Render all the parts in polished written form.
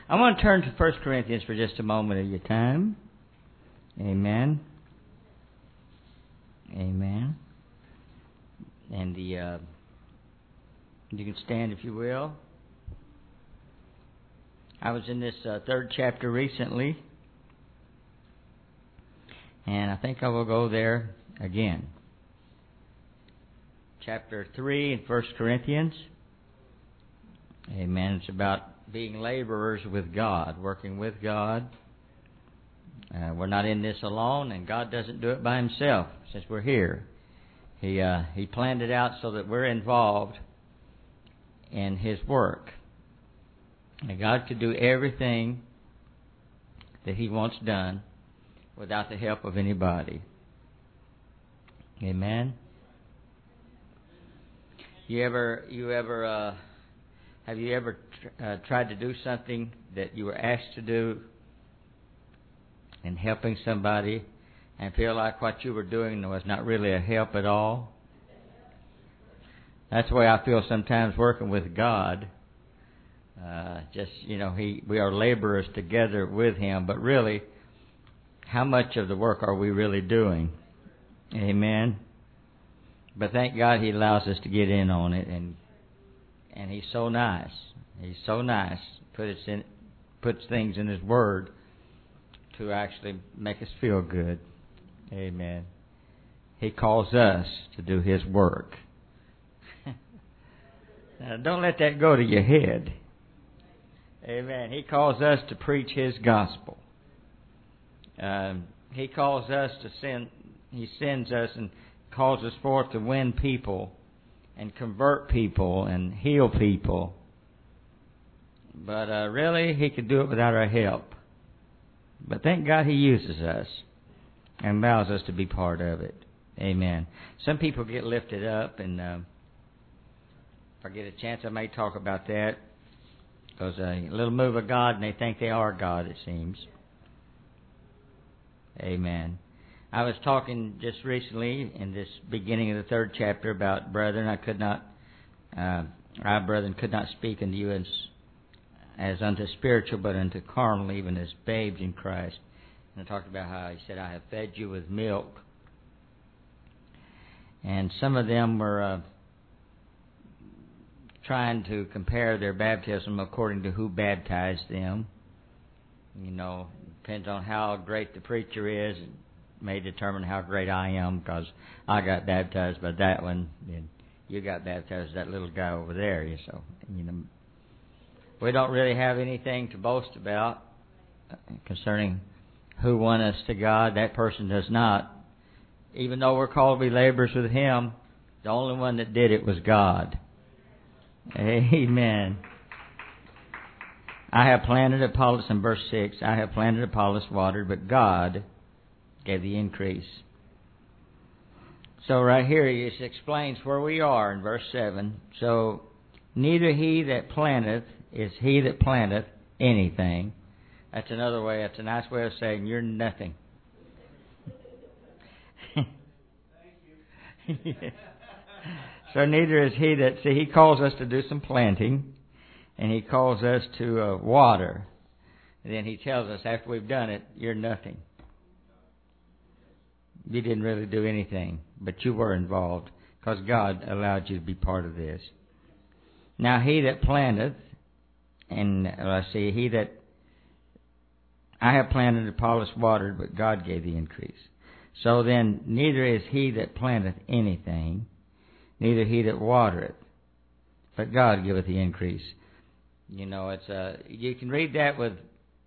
I want to turn to 1 Corinthians for just a moment of your time. Amen. Amen. And you can stand if you will. I was in this third chapter recently, and I think I will go there again. Chapter 3 in 1 Corinthians. Amen. It's about being laborers with God, working with God. We're not in this alone, and God doesn't do it by Himself since we're here. He planned it out so that we're involved in His work. And God could do everything that He wants done without the help of anybody. Amen. Have you ever tried to do something that you were asked to do in helping somebody and feel like what you were doing was not really a help at all? That's the way I feel sometimes working with God. We are laborers together with Him, but really, how much of the work are we really doing? Amen. But thank God He allows us to get in on it, and He's so nice. He's so nice. Puts things in His Word to actually make us feel good. Amen. He calls us to do His work. Now, don't let that go to your head. Amen. He calls us to preach His gospel. He calls us to send. He sends us and calls us forth to win people and convert people and heal people. But really, He could do it without our help. But thank God He uses us and allows us to be part of it. Amen. Some people get lifted up, and if I get a chance, I may talk about that. Because a little move of God, and they think they are God, it seems. Amen. I was talking just recently in this beginning of the third chapter about brethren. Our brethren could not speak unto you as unto spiritual, but unto carnal, even as babes in Christ. And I talked about how He said, I have fed you with milk. And some of them were trying to compare their baptism according to who baptized them. You know, depends on how great the preacher is. It may determine how great I am, because I got baptized by that one, and you got baptized by that little guy over there. So, we don't really have anything to boast about concerning who won us to God. That person does not. Even though we're called to be laborers with Him, the only one that did it was God. Amen. I have planted Apollos, in verse 6, I have planted Apollos, watered, but God gave the increase. So right here He just explains where we are in verse 7. So, neither he that planteth is he that planteth anything. That's another way, that's a nice way of saying you're nothing. Yeah. So neither is he that... See, He calls us to do some planting, and He calls us to water. And then He tells us after we've done it, you're nothing. You didn't really do anything, but you were involved, because God allowed you to be part of this. Now he that planteth, and he that... I have planted, Apollos watered, but God gave the increase. So then, neither is he that planteth anything, neither he that watereth, but God giveth the increase. It's you can read that with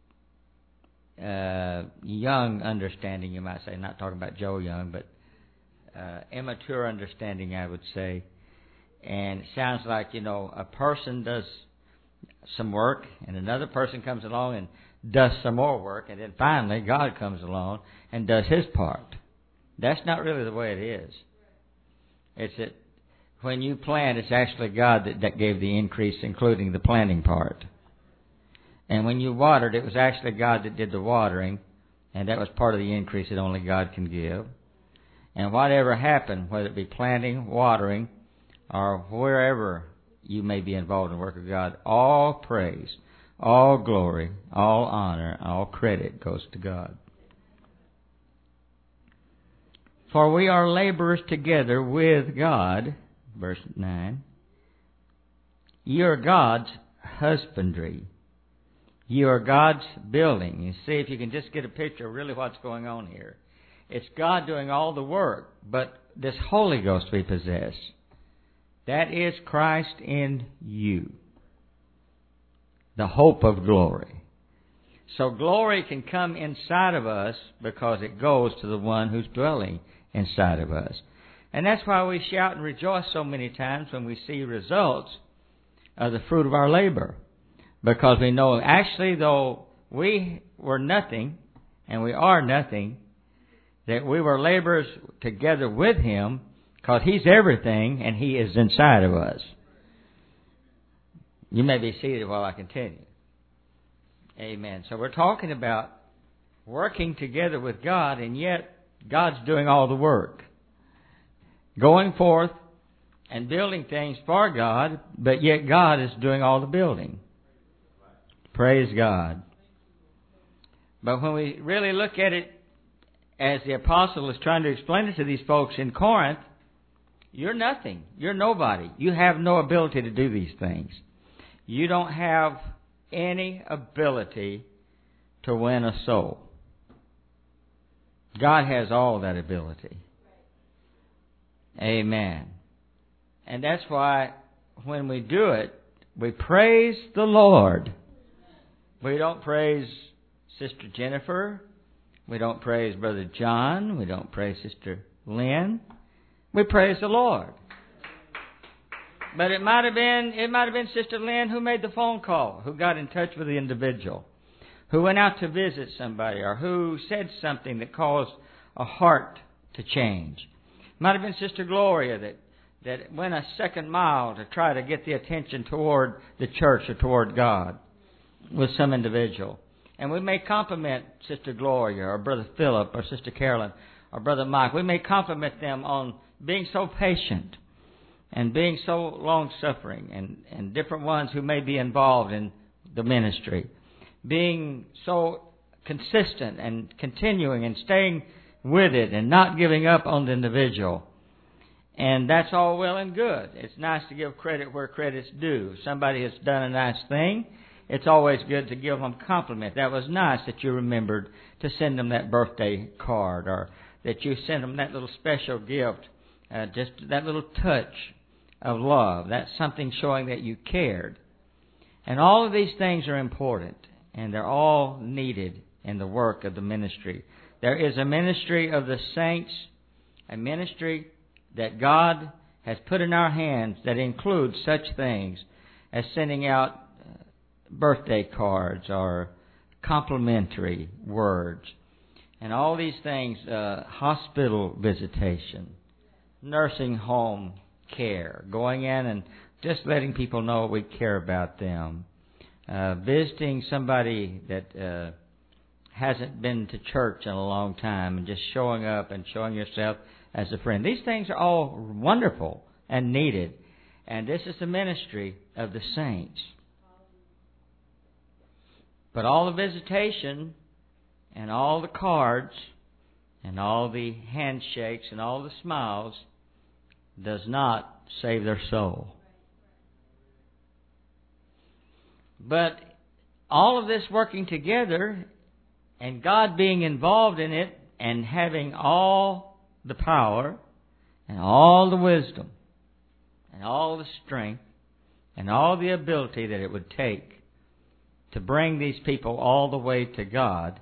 young understanding, you might say. Not talking about Joe Young, but immature understanding, I would say. And it sounds like, a person does some work, and another person comes along and does some more work, and then finally God comes along and does His part. That's not really the way it is. It's that when you plant, it's actually God that gave the increase, including the planting part. And when you watered, it was actually God that did the watering, and that was part of the increase that only God can give. And whatever happened, whether it be planting, watering, or wherever you may be involved in the work of God, all praise, All glory, all honor, all credit goes to God. For we are laborers together with God, verse 9. Ye are God's husbandry. You are God's building. You see, if you can just get a picture of really what's going on here. It's God doing all the work, but this Holy Ghost we possess, that is Christ in you, the hope of glory. So glory can come inside of us because it goes to the one who's dwelling inside of us. And that's why we shout and rejoice so many times when we see results of the fruit of our labor. Because we know actually though we were nothing, and we are nothing, that we were laborers together with Him because He's everything and He is inside of us. You may be seated while I continue. Amen. So we're talking about working together with God, and yet God's doing all the work. Going forth and building things for God, but yet God is doing all the building. Praise God. But when we really look at it, as the apostle is trying to explain it to these folks in Corinth, you're nothing. You're nobody. You have no ability to do these things. You don't have any ability to win a soul. God has all that ability. Amen. And that's why when we do it, we praise the Lord. We don't praise Sister Jennifer. We don't praise Brother John. We don't praise Sister Lynn. We praise the Lord. But it might have been Sister Lynn who made the phone call, who got in touch with the individual, who went out to visit somebody, or who said something that caused a heart to change. It might have been Sister Gloria that went a second mile to try to get the attention toward the church or toward God with some individual. And we may compliment Sister Gloria or Brother Philip or Sister Carolyn or Brother Mike. We may compliment them on being so patient and being so long-suffering, and different ones who may be involved in the ministry, being so consistent and continuing and staying with it and not giving up on the individual. And that's all well and good. It's nice to give credit where credit's due. If somebody has done a nice thing, it's always good to give them a compliment. That was nice that you remembered to send them that birthday card, or that you sent them that little special gift, just that little touch of love. That's something showing that you cared. And all of these things are important, and they're all needed in the work of the ministry. There is a ministry of the saints, a ministry that God has put in our hands that includes such things as sending out birthday cards or complimentary words, and all these things, hospital visitation, nursing home care, going in and just letting people know we care about them, visiting somebody that hasn't been to church in a long time and just showing up and showing yourself as a friend. These things are all wonderful and needed, and this is the ministry of the saints. But all the visitation and all the cards and all the handshakes and all the smiles does not save their soul. But all of this working together and God being involved in it and having all the power and all the wisdom and all the strength and all the ability that it would take to bring these people all the way to God,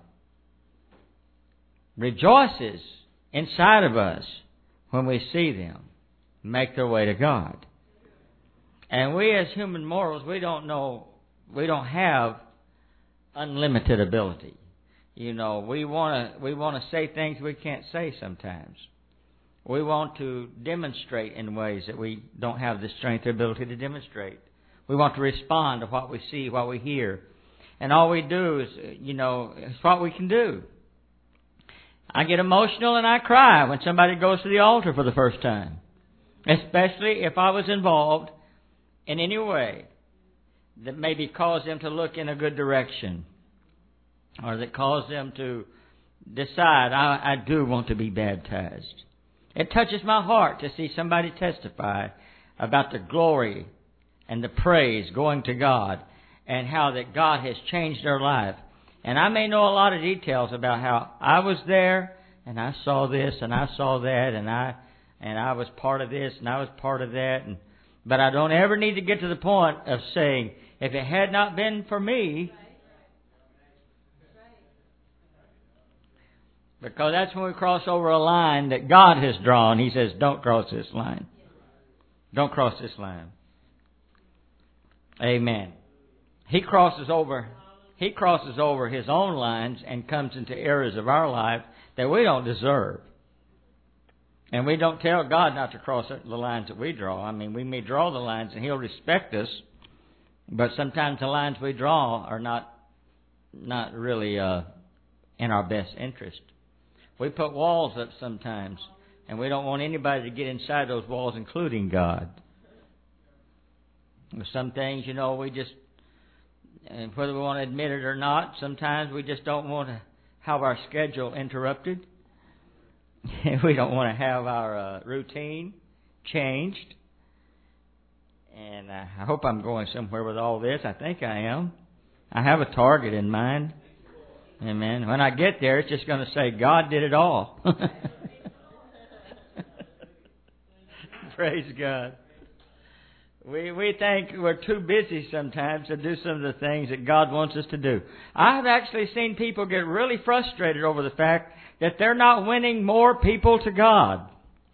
rejoices inside of us when we see them make their way to God. And we as human mortals, we don't have unlimited ability. You know, we want to say things we can't say sometimes. We want to demonstrate in ways that we don't have the strength or ability to demonstrate. We want to respond to what we see, what we hear. And all we do is, it's what we can do. I get emotional and I cry when somebody goes to the altar for the first time. Especially if I was involved in any way that maybe cause them to look in a good direction, or that cause them to decide, I do want to be baptized. It touches my heart to see somebody testify about the glory and the praise going to God, and how that God has changed their life. And I may know a lot of details about how I was there, and I saw this, and I saw that, and I was part of this, and I was part of that. But I don't ever need to get to the point of saying, if it had not been for me, because that's when we cross over a line that God has drawn. He says, don't cross this line. Don't cross this line. Amen. He crosses over his own lines and comes into areas of our life that we don't deserve. And we don't tell God not to cross the lines that we draw. I mean, we may draw the lines and He'll respect us, but sometimes the lines we draw are not really in our best interest. We put walls up sometimes, and we don't want anybody to get inside those walls, including God. Some things, we just, and whether we want to admit it or not, sometimes we just don't want to have our schedule interrupted. We don't want to have our routine changed. And I hope I'm going somewhere with all this. I think I am. I have a target in mind. Amen. When I get there, it's just going to say, God did it all. Praise God. We think we're too busy sometimes to do some of the things that God wants us to do. I've actually seen people get really frustrated over the fact that they're not winning more people to God.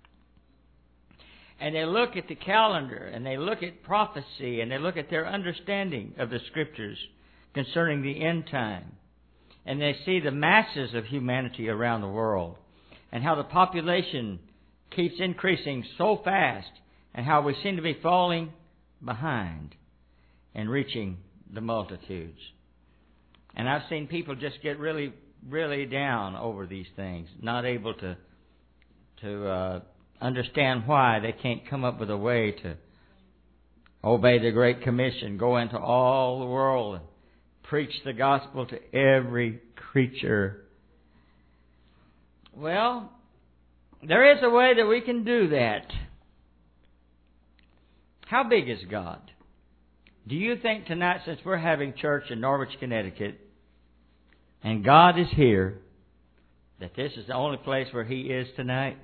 And they look at the calendar, and they look at prophecy, and they look at their understanding of the Scriptures concerning the end time. And they see the masses of humanity around the world, and how the population keeps increasing so fast, and how we seem to be falling behind and reaching the multitudes. And I've seen people just get really, really down over these things, not able to understand why they can't come up with a way to obey the Great Commission, go into all the world and preach the gospel to every creature. Well, there is a way that we can do that. How big is God? Do you think tonight, since we're having church in Norwich, Connecticut, and God is here, that this is the only place where He is tonight?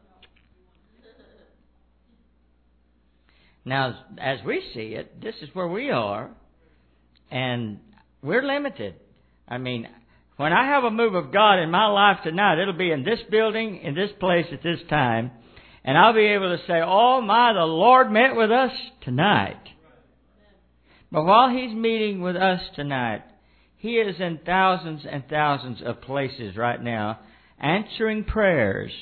Now, as we see it, this is where we are, and we're limited. I mean, when I have a move of God in my life tonight, it'll be in this building, in this place, at this time, and I'll be able to say, oh my, the Lord met with us tonight. But while He's meeting with us tonight, He is in thousands and thousands of places right now, answering prayers,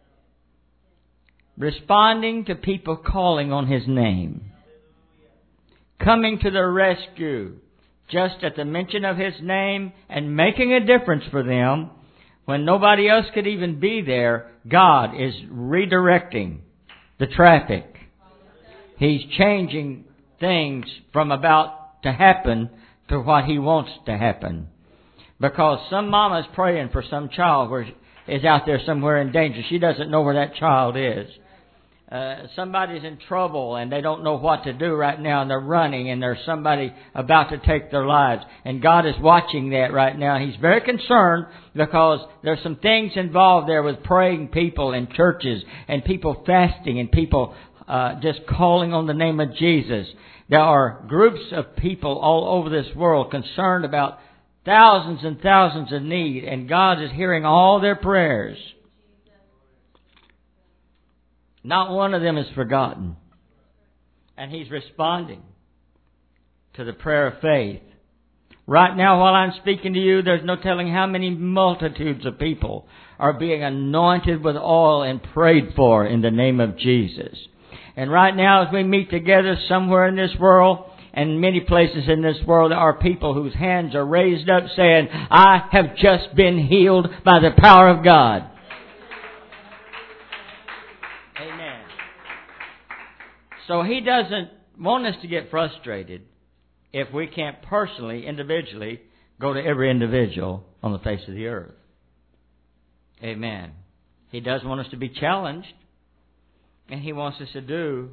responding to people calling on His name, coming to their rescue just at the mention of His name, and making a difference for them. When nobody else could even be there, God is redirecting the traffic. He's changing things from about to happen to what He wants to happen. Because some mama's praying for some child who is out there somewhere in danger. She doesn't know where that child is. Somebody's in trouble and they don't know what to do right now, and they're running, and there's somebody about to take their lives. And God is watching that right now. He's very concerned because there's some things involved there with praying people in churches and people fasting and people just calling on the name of Jesus. There are groups of people all over this world concerned about thousands and thousands of need, and God is hearing all their prayers. Not one of them is forgotten. And He's responding to the prayer of faith. Right now, while I'm speaking to you, there's no telling how many multitudes of people are being anointed with oil and prayed for in the name of Jesus. And right now, as we meet together somewhere in this world, and many places in this world, there are people whose hands are raised up saying, I have just been healed by the power of God. So He doesn't want us to get frustrated. if we can't personally, individually, go to every individual on the face of the earth. Amen. He does want us to be challenged, and He wants us to do,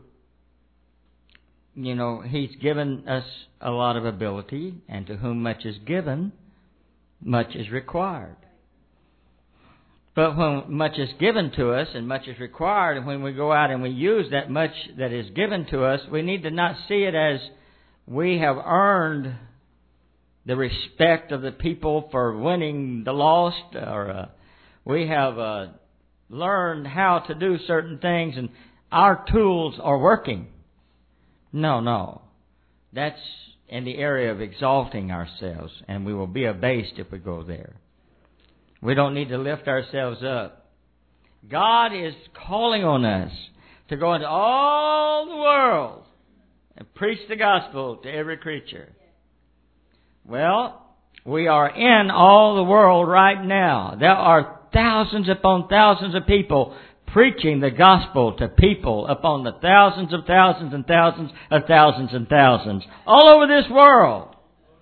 He's given us a lot of ability, and to whom much is given, much is required. But when much is given to us and much is required, and when we go out and we use that much that is given to us, we need to not see it as we have earned the respect of the people for winning the lost, or we have learned how to do certain things and our tools are working. No. That's in the area of exalting ourselves, and we will be abased if we go there. We don't need to lift ourselves up. God is calling on us to go into all the world and preach the gospel to every creature. Well, we are in all the world right now. There are thousands upon thousands of people preaching the gospel to people upon the thousands of thousands and thousands of thousands and thousands all over this world.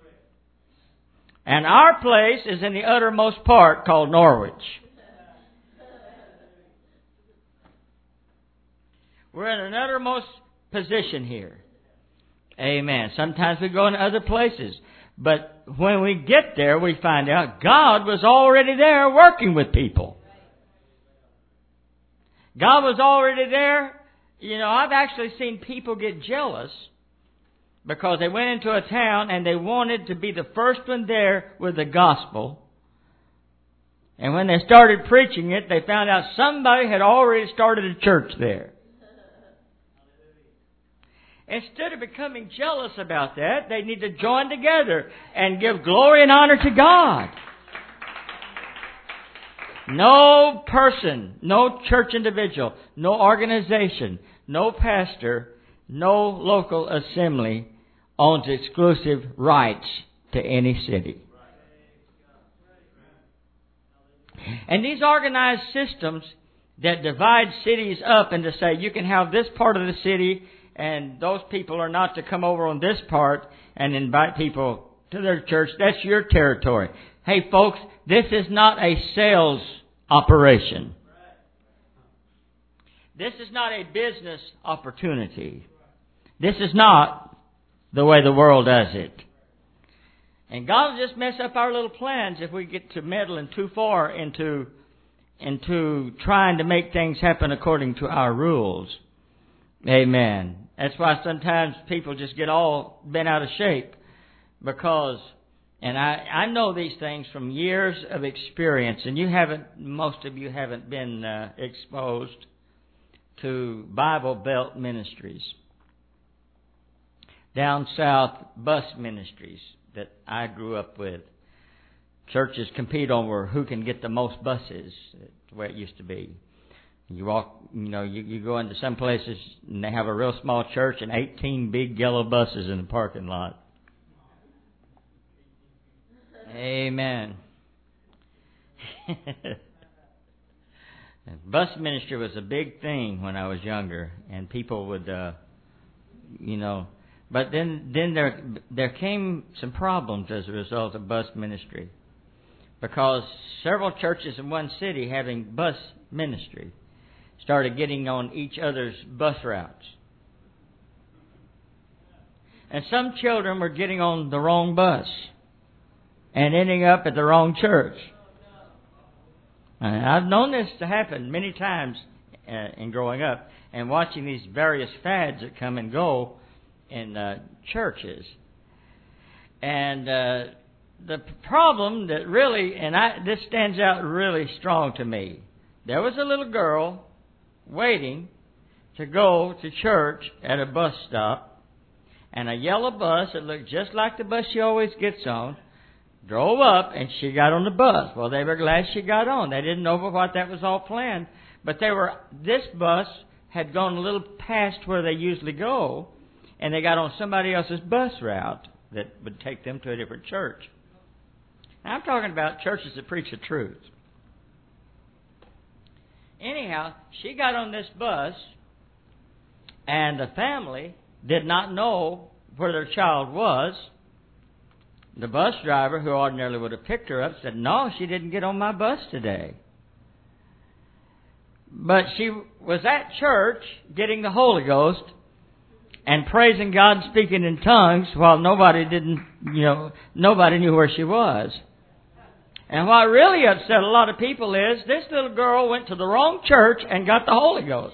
And our place is in the uttermost part called Norwich. We're in an uttermost position here. Amen. Sometimes we go in other places. But when we get there, we find out God was already there working with people. God was already there. I've actually seen people get jealous because they went into a town and they wanted to be the first one there with the gospel. And when they started preaching it, they found out somebody had already started a church there. Instead of becoming jealous about that, they need to join together and give glory and honor to God. No person, no church individual, no organization, no pastor, no local assembly owns exclusive rights to any city. And these organized systems that divide cities up and to say you can have this part of the city and those people are not to come over on this part and invite people to their church, that's your territory. Hey folks, this is not a sales operation. This is not a business opportunity. This is not the way the world does it. And God will just mess up our little plans if we get to meddling too far into trying to make things happen according to our rules. Amen. That's why sometimes people just get all bent out of shape because, and I know these things from years of experience, and most of you haven't been exposed to Bible Belt ministries. Down south, bus ministries that I grew up with. Churches compete over who can get the most buses. That's the way it used to be. You walk, you go into some places and they have a real small church and 18 big yellow buses in the parking lot. Amen. Bus ministry was a big thing when I was younger, and people would, but then there came some problems as a result of bus ministry, because several churches in one city having bus ministry started getting on each other's bus routes. And some children were getting on the wrong bus and ending up at the wrong church. And I've known this to happen many times in growing up and watching these various fads that come and go in churches. And the problem that really, this stands out really strong to me. There was a little girl waiting to go to church at a bus stop, and a yellow bus that looked just like the bus she always gets on drove up, and she got on the bus. Well, they were glad she got on. They didn't know what that was all planned, but this bus had gone a little past where they usually go, and they got on somebody else's bus route that would take them to a different church. Now, I'm talking about churches that preach the truth. Anyhow, she got on this bus, and the family did not know where their child was, the bus driver, who ordinarily would have picked her up, said, "No, she didn't get on my bus today." But she was at church getting the Holy Ghost and praising God and speaking in tongues while nobody knew where she was. And what really upset a lot of people is this little girl went to the wrong church and got the Holy Ghost.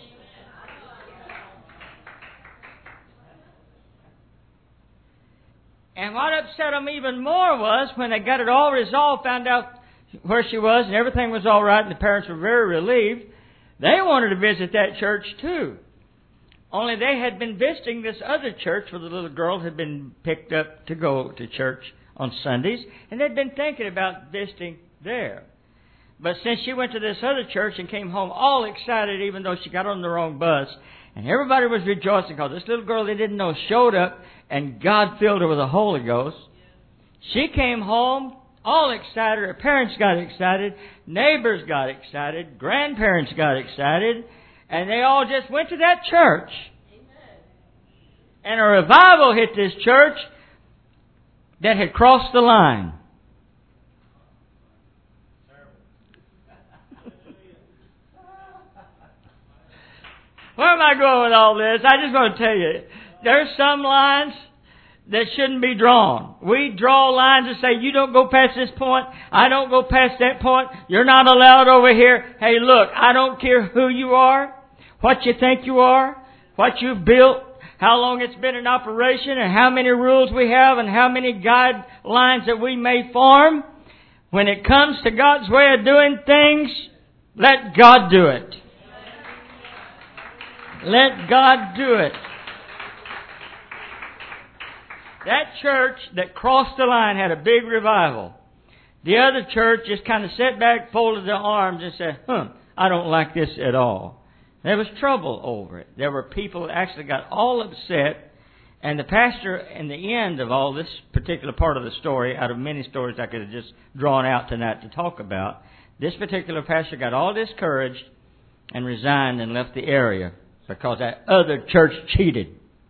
And what upset them even more was when they got it all resolved, found out where she was and everything was all right and the parents were very relieved, they wanted to visit that church too. Only they had been visiting this other church where the little girl had been picked up to go to church on Sundays, and they'd been thinking about visiting there. But since she went to this other church and came home all excited, even though she got on the wrong bus, and everybody was rejoicing because this little girl they didn't know showed up and God filled her with the Holy Ghost, she came home all excited. Her parents got excited. Neighbors got excited. Grandparents got excited. And they all just went to that church. And a revival hit this church that had crossed the line. Where am I going with all this? I just want to tell you, there's some lines that shouldn't be drawn. We draw lines and say, you don't go past this point. I don't go past that point. You're not allowed over here. Hey, look, I don't care who you are, what you think you are, what you've built, how long it's been in operation, and how many rules we have, and how many guidelines that we may form. When it comes to God's way of doing things, let God do it. Let God do it. That church that crossed the line had a big revival. The other church just kind of sat back, folded their arms, and said, I don't like this at all. There was trouble over it. There were people that actually got all upset. And the pastor, in the end of all this particular part of the story, out of many stories I could have just drawn out tonight to talk about, this particular pastor got all discouraged and resigned and left the area because that other church cheated.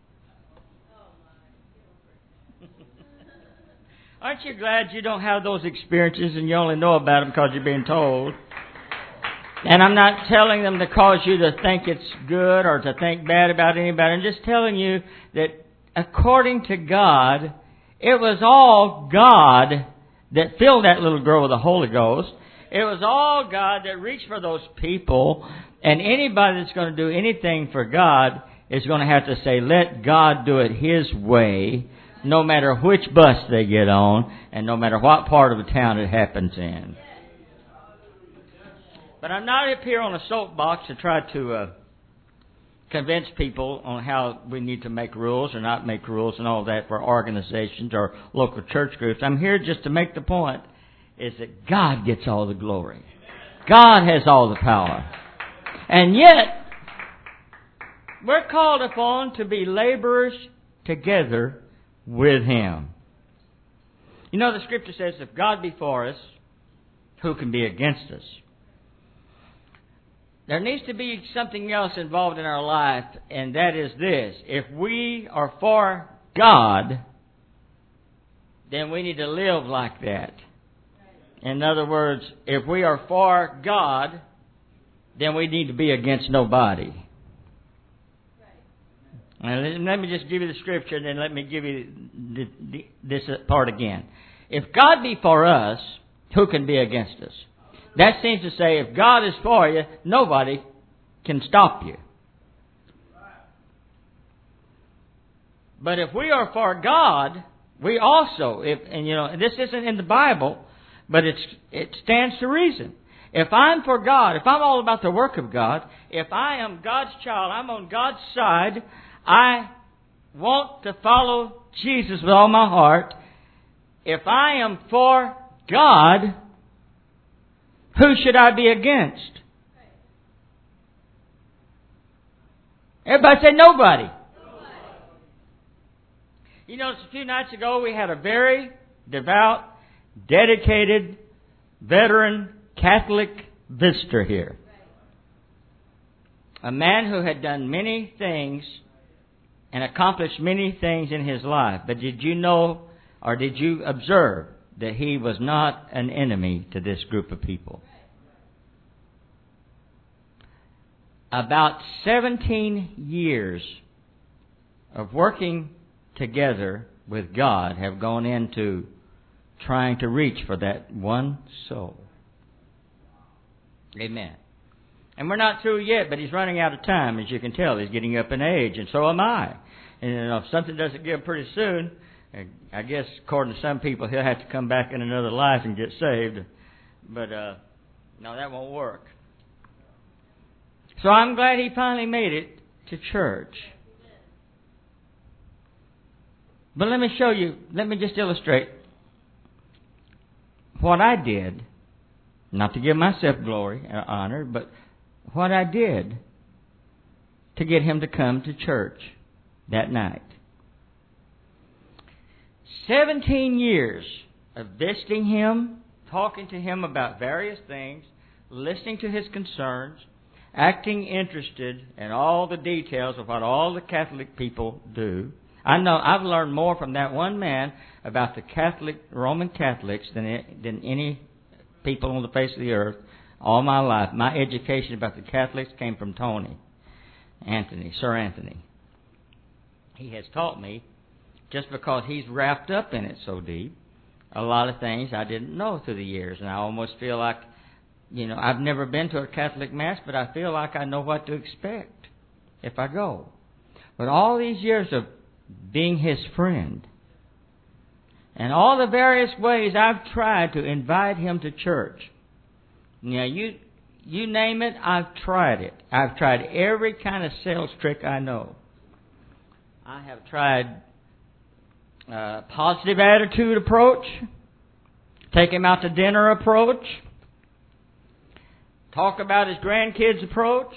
Aren't you glad you don't have those experiences and you only know about them because you're being told? And I'm not telling them to cause you to think it's good or to think bad about anybody. I'm just telling you that according to God, it was all God that filled that little girl with the Holy Ghost. It was all God that reached for those people. And anybody that's going to do anything for God is going to have to say, let God do it His way, no matter which bus they get on and no matter what part of the town it happens in. But I'm not up here on a soapbox to try to convince people on how we need to make rules or not make rules and all that for organizations or local church groups. I'm here just to make the point is that God gets all the glory. God has all the power. And yet, we're called upon to be laborers together with Him. You know, the Scripture says, if God be for us, who can be against us? There needs to be something else involved in our life, and that is this. If we are for God, then we need to live like that. In other words, if we are for God, then we need to be against nobody. And let me just give you the Scripture, and then let me give you this part again. If God be for us, who can be against us? That seems to say, if God is for you, nobody can stop you. But if we are for God, we also, this isn't in the Bible, but it stands to reason. If I'm for God, if I'm all about the work of God, if I am God's child, I'm on God's side, I want to follow Jesus with all my heart. If I am for God, who should I be against? Everybody say nobody. You know, a few nights ago we had a very devout, dedicated, veteran Catholic visitor here. A man who had done many things and accomplished many things in his life. But did you know, or did you observe, that he was not an enemy to this group of people? About 17 years of working together with God have gone into trying to reach for that one soul. Amen. And we're not through yet, but he's running out of time. As you can tell, he's getting up in age, and so am I. And if something doesn't give pretty soon, I guess according to some people, he'll have to come back in another life and get saved. But no, that won't work. So I'm glad he finally made it to church. But let me show you, let me just illustrate what I did, not to give myself glory and honor, but what I did to get him to come to church that night. 17 years of visiting him, talking to him about various things, listening to his concerns, acting interested in all the details of what all the Catholic people do. I know I've learned more from that one man about the Roman Catholics than any people on the face of the earth all my life. My education about the Catholics came from Sir Anthony. He has taught me, just because he's wrapped up in it so deep, a lot of things I didn't know through the years. And I almost feel like, I've never been to a Catholic Mass, but I feel like I know what to expect if I go. But all these years of being his friend, and all the various ways I've tried to invite him to church. Now, you name it, I've tried it. I've tried every kind of sales trick I know. I have tried positive attitude approach, take him out to dinner approach, talk about his grandkids approach.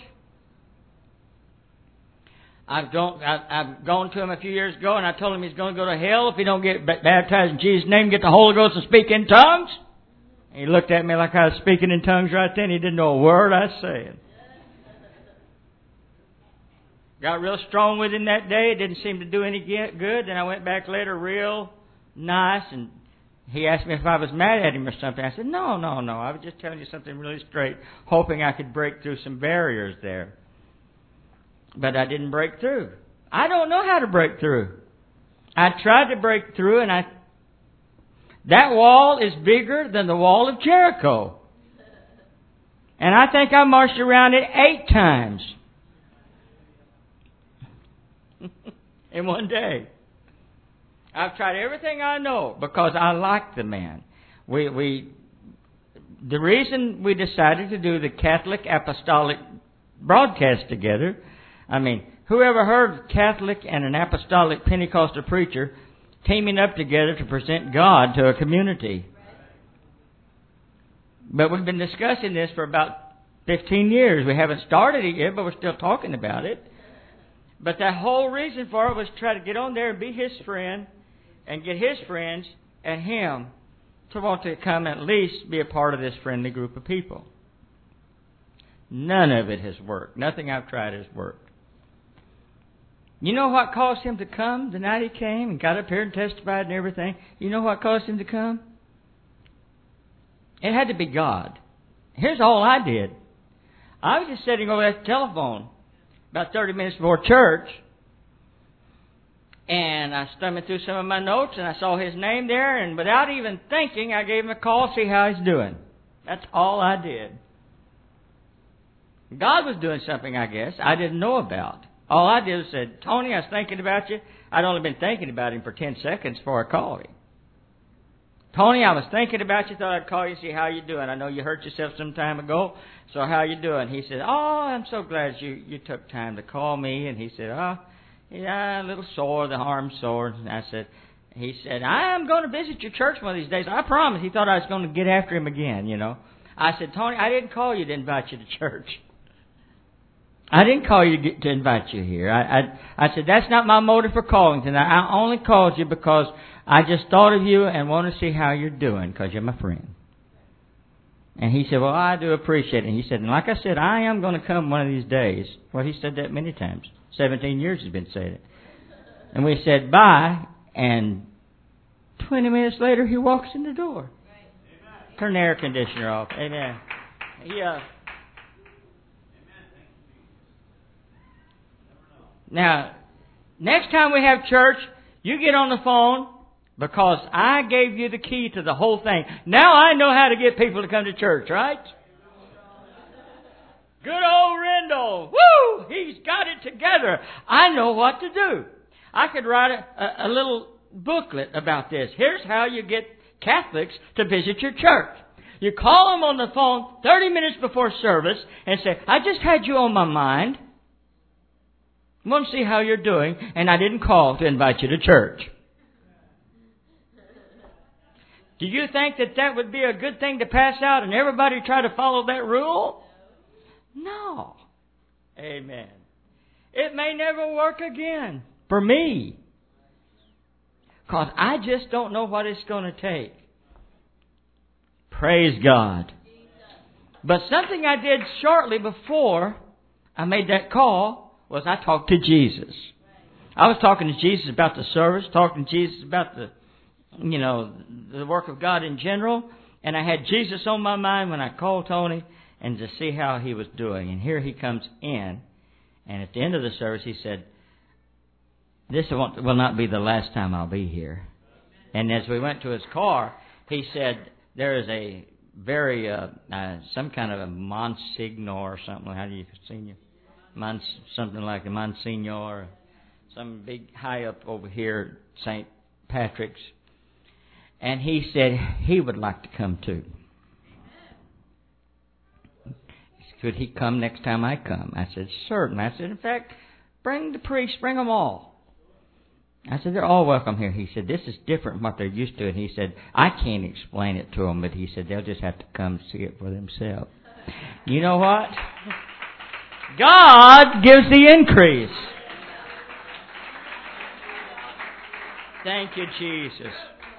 I've gone to him a few years ago, and I told him he's going to go to hell if he don't get baptized in Jesus' name, get the Holy Ghost and speak in tongues. And he looked at me like I was speaking in tongues right then. He didn't know a word I was saying. Got real strong with him that day. It didn't seem to do any good. Then I went back later real nice, and he asked me if I was mad at him or something. I said, no. I was just telling you something really straight, hoping I could break through some barriers there. But I didn't break through. I don't know how to break through. I tried to break through, and that wall is bigger than the wall of Jericho. And I think I marched around it 8 times in one day. I've tried everything I know because I like the man. The reason we decided to do the Catholic Apostolic broadcast together, who ever heard Catholic and an Apostolic Pentecostal preacher teaming up together to present God to a community? But we've been discussing this for about 15 years. We haven't started it yet, but we're still talking about it. But the whole reason for it was to try to get on there and be his friend and get his friends and him to want to come and at least be a part of this friendly group of people. None of it has worked. Nothing I've tried has worked. You know what caused him to come the night he came and got up here and testified and everything? You know what caused him to come? It had to be God. Here's all I did. I was just sitting over at the telephone about 30 minutes before church, and I stumbled through some of my notes, and I saw his name there, and without even thinking, I gave him a call, see how he's doing. That's all I did. God was doing something, I guess, I didn't know about. All I did was said, Tony, I was thinking about you. I'd only been thinking about him for 10 seconds before I called him. Tony, I was thinking about you, thought I'd call you, see how you doing. I know you hurt yourself some time ago, so how you doing? He said, I'm so glad you took time to call me. And he said, yeah, a little sore, the arm's sore. And he said, I am going to visit your church one of these days. I promise. He thought I was going to get after him again, I said, Tony, I didn't call you to invite you to church. I didn't call you to invite you here. I said, that's not my motive for calling tonight. I only called you because I just thought of you and want to see how you're doing because you're my friend. And he said, well, I do appreciate it. And he said, and like I said, I am going to come one of these days. Well, he said that many times. 17 years he's been saying it. And we said bye, and 20 minutes later he walks in the door. Turn the air conditioner off. Amen. Now, next time we have church, you get on the phone, because I gave you the key to the whole thing. Now I know how to get people to come to church, right? Good old Rendell. Woo! He's got it together. I know what to do. I could write a little booklet about this. Here's how you get Catholics to visit your church. You call them on the phone 30 minutes before service and say, I just had you on my mind. I want to see how you're doing, and I didn't call to invite you to church. Do you think that would be a good thing to pass out and everybody try to follow that rule? No. Amen. It may never work again for me, because I just don't know what it's going to take. Praise God. But something I did shortly before I made that call was I talked to Jesus. I was talking to Jesus about the service, talking to Jesus about the work of God in general. And I had Jesus on my mind when I called Tony and to see how he was doing. And here he comes in. And at the end of the service, he said, this will not be the last time I'll be here. And as we went to his car, he said, there is a very, some kind of a Monsignor or something. How do you senior? Something like a Monsignor. Some big high up over here, St. Patrick's. And he said he would like to come too. Could he come next time I come? I said, certainly. I said, in fact, bring the priests, bring them all. I said, they're all welcome here. He said, this is different from what they're used to. And he said, I can't explain it to them, but he said, they'll just have to come see it for themselves. You know what? God gives the increase. Thank you, Jesus.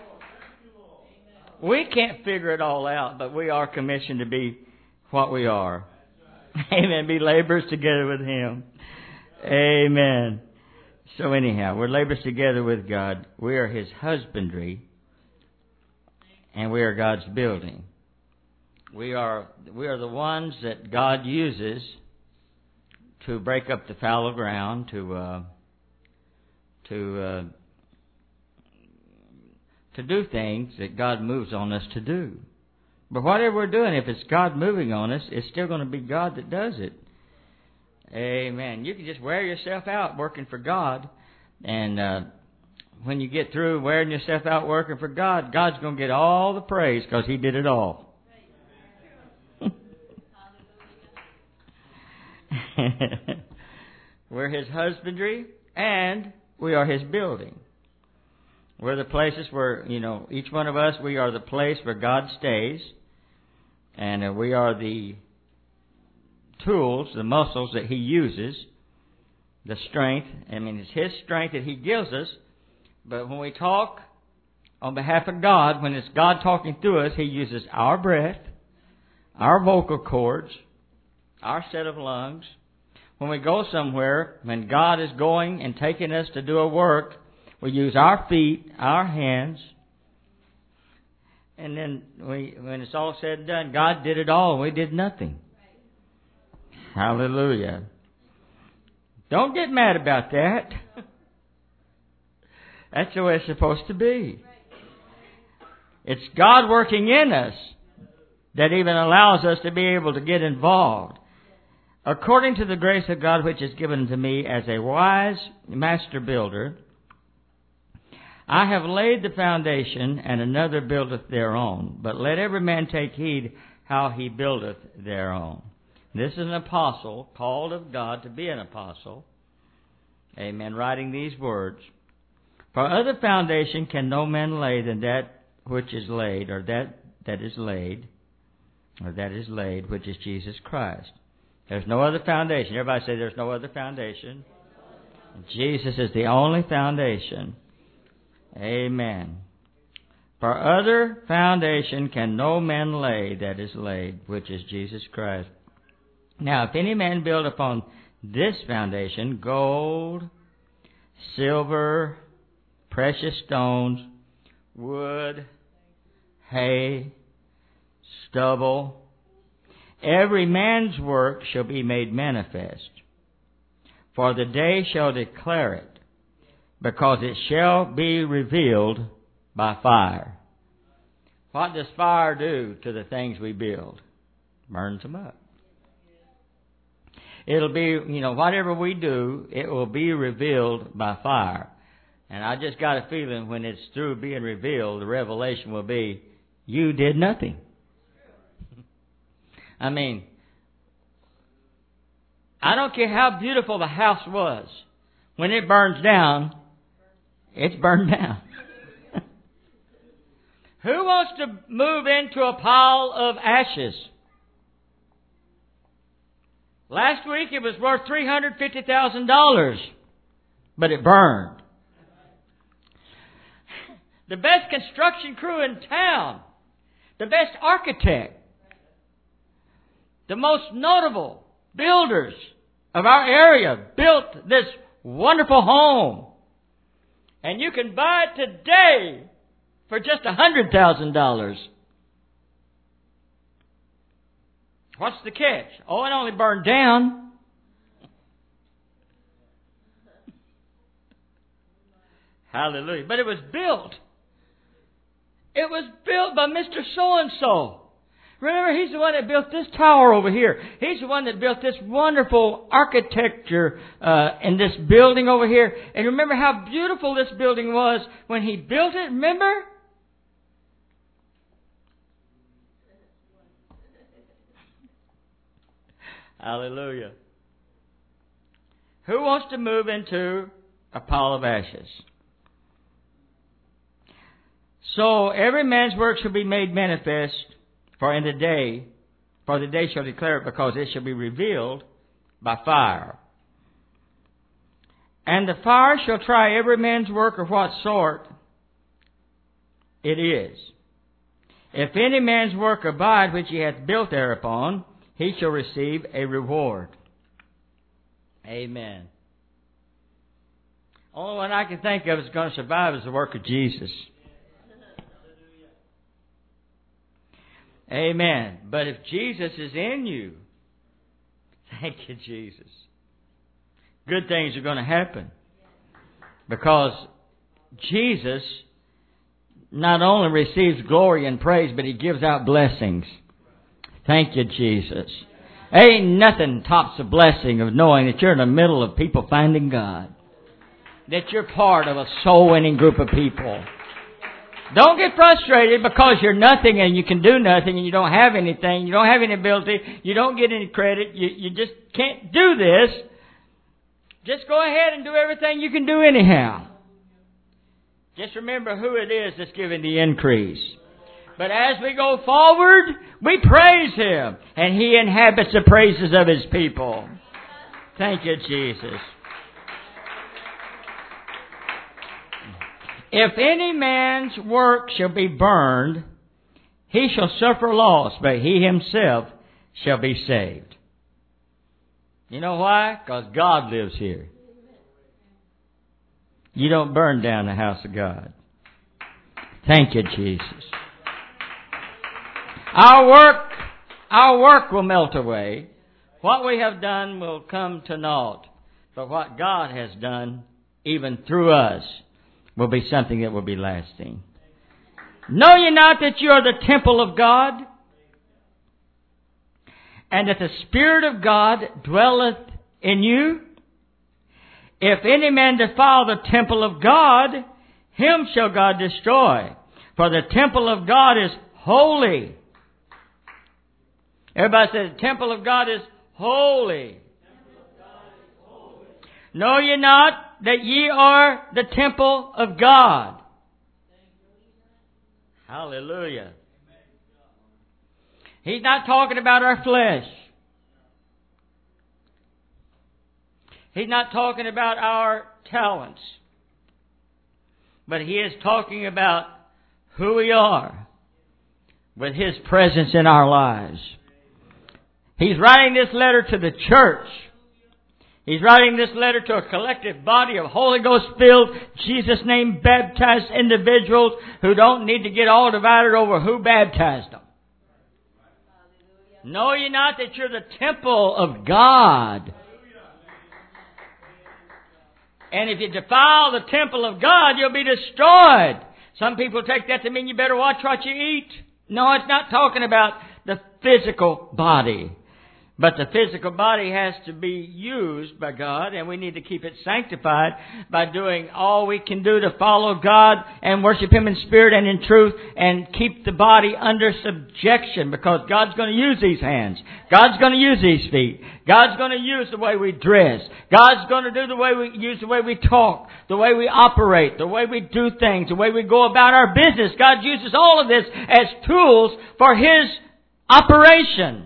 We can't figure it all out, but we are commissioned to be what we are. Amen. Be laborers together with Him. Amen. So anyhow, we're laborers together with God. We are His husbandry, and we are God's building. We are the ones that God uses to break up the fallow ground, to do things that God moves on us to do. But whatever we're doing, if it's God moving on us, it's still going to be God that does it. Amen. You can just wear yourself out working for God, and when you get through wearing yourself out working for God, God's going to get all the praise because He did it all. We're His husbandry, and we are His building. We're the places where, each one of us, we are the place where God stays. And we are the tools, the muscles that He uses, the strength. It's His strength that He gives us. But when we talk on behalf of God, when it's God talking through us, He uses our breath, our vocal cords, our set of lungs. When we go somewhere, when God is going and taking us to do a work, we use our feet, our hands. And then when it's all said and done, God did it all. We did nothing. Hallelujah. Don't get mad about that. That's the way it's supposed to be. It's God working in us that even allows us to be able to get involved. According to the grace of God which is given to me as a wise master builder, I have laid the foundation, and another buildeth thereon. But let every man take heed how he buildeth thereon. This is an apostle, called of God to be an apostle. Amen. Writing these words. For other foundation can no man lay than that which is laid, or that is laid, which is Jesus Christ. There's no other foundation. Everybody say there's no other foundation. Jesus is the only foundation. Amen. For other foundation can no man lay that is laid, which is Jesus Christ. Now, if any man build upon this foundation, gold, silver, precious stones, wood, hay, stubble. Every man's work shall be made manifest, for the day shall declare it, because it shall be revealed by fire. What does fire do to the things we build? Burns them up. It'll be, whatever we do, it will be revealed by fire. And I just got a feeling when it's through being revealed, the revelation will be, you did nothing. I mean, I don't care how beautiful the house was. When it burns down, it's burned down. Who wants to move into a pile of ashes? Last week it was worth $350,000, but it burned. The best construction crew in town, the best architect, the most notable builders of our area built this wonderful home. And you can buy it today for just $100,000. What's the catch? Oh, it only burned down. Hallelujah. But it was built. It was built by Mr. So-and-so. Remember, he's the one that built this tower over here. He's the one that built this wonderful architecture in this building over here. And remember how beautiful this building was when he built it, remember? Hallelujah. Who wants to move into a pile of ashes? So every man's work shall be made manifest, for the day shall declare it, because it shall be revealed by fire. And the fire shall try every man's work of what sort it is. If any man's work abide which he hath built thereupon, he shall receive a reward. Amen. Only one I can think of is going to survive is the work of Jesus. Amen. But if Jesus is in you, thank you, Jesus, good things are going to happen. Because Jesus not only receives glory and praise, but He gives out blessings. Thank you, Jesus. Ain't nothing tops the blessing of knowing that you're in the middle of people finding God. That you're part of a soul-winning group of people. Don't get frustrated because you're nothing and you can do nothing and you don't have anything. You don't have any ability. You don't get any credit. You just can't do this. Just go ahead and do everything you can do anyhow. Just remember who it is that's giving the increase. But as we go forward, we praise Him. And He inhabits the praises of His people. Thank you, Jesus. If any man's work shall be burned, he shall suffer loss, but he himself shall be saved. You know why? Because God lives here. You don't burn down the house of God. Thank you, Jesus. Our work will melt away. What we have done will come to naught. But what God has done, even through us, will be something that will be lasting. Know ye not that you are the temple of God, and that the Spirit of God dwelleth in you? If any man defile the temple of God, him shall God destroy. For the temple of God is holy. Everybody says, the temple of God is holy. Know ye not that ye are the temple of God? Hallelujah. He's not talking about our flesh. He's not talking about our talents. But He is talking about who we are with His presence in our lives. He's writing this letter to the church. He's writing this letter to a collective body of Holy Ghost-filled, Jesus' name baptized individuals who don't need to get all divided over who baptized them. Know ye not that you're the temple of God? And if you defile the temple of God, you'll be destroyed. Some people take that to mean you better watch what you eat. No, it's not talking about the physical body. But the physical body has to be used by God, and we need to keep it sanctified by doing all we can do to follow God and worship Him in spirit and in truth and keep the body under subjection, because God's going to use these hands. God's going to use these feet. God's going to use the way we dress. God's going to use the way we talk, the way we operate, the way we do things, the way we go about our business. God uses all of this as tools for His operation.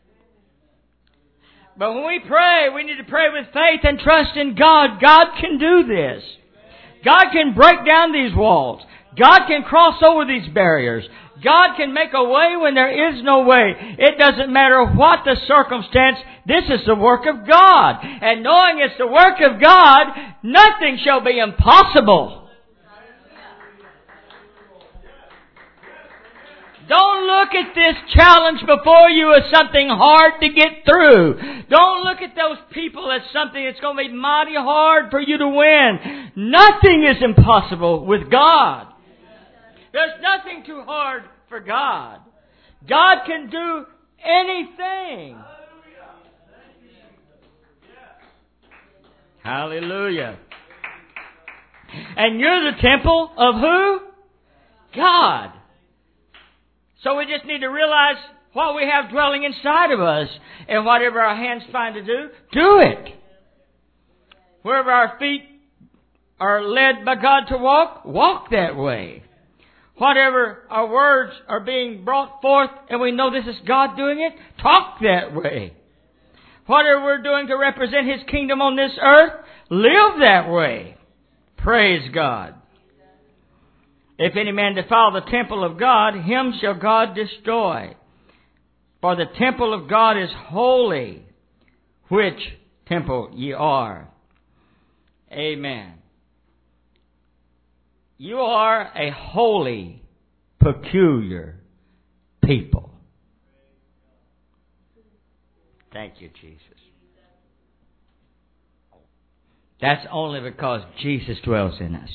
But when we pray, we need to pray with faith and trust in God. God can do this. God can break down these walls. God can cross over these barriers. God can make a way when there is no way. It doesn't matter what the circumstance. This is the work of God. And knowing it's the work of God, nothing shall be impossible. Don't look at this challenge before you as something hard to get through. Don't look at those people as something that's going to be mighty hard for you to win. Nothing is impossible with God. There's nothing too hard for God. God can do anything. Hallelujah. And you're the temple of who? God. So we just need to realize what we have dwelling inside of us, and whatever our hands find to do, do it. Wherever our feet are led by God to walk, walk that way. Whatever our words are being brought forth, and we know this is God doing it, talk that way. Whatever we're doing to represent His kingdom on this earth, live that way. Praise God. If any man defile the temple of God, him shall God destroy. For the temple of God is holy, which temple ye are. Amen. You are a holy, peculiar people. Thank you, Jesus. That's only because Jesus dwells in us.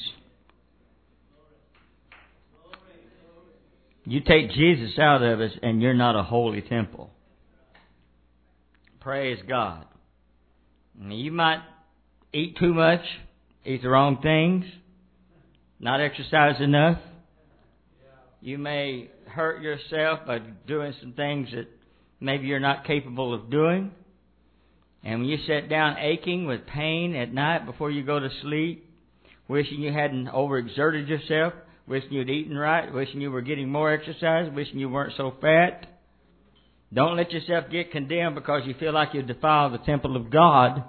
You take Jesus out of us and you're not a holy temple. Praise God. You might eat too much, eat the wrong things, not exercise enough. You may hurt yourself by doing some things that maybe you're not capable of doing. And when you sit down aching with pain at night before you go to sleep, wishing you hadn't overexerted yourself, wishing you'd eaten right, wishing you were getting more exercise, wishing you weren't so fat. Don't let yourself get condemned because you feel like you defile the temple of God.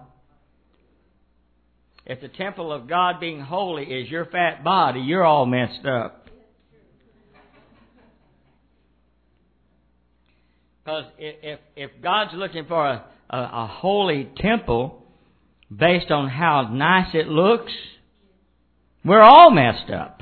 If the temple of God being holy is your fat body, you're all messed up. Because if God's looking for a holy temple based on how nice it looks, we're all messed up.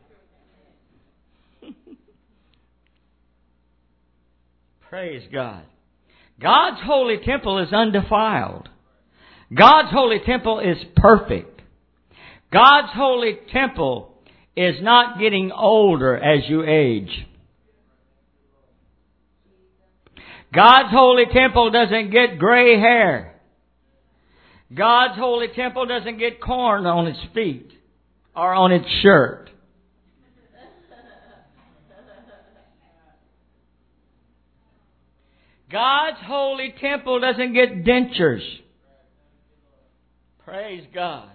Praise God. God's holy temple is undefiled. God's holy temple is perfect. God's holy temple is not getting older as you age. God's holy temple doesn't get gray hair. God's holy temple doesn't get corn on its feet or on its shirt. God's holy temple doesn't get dentures. Praise God.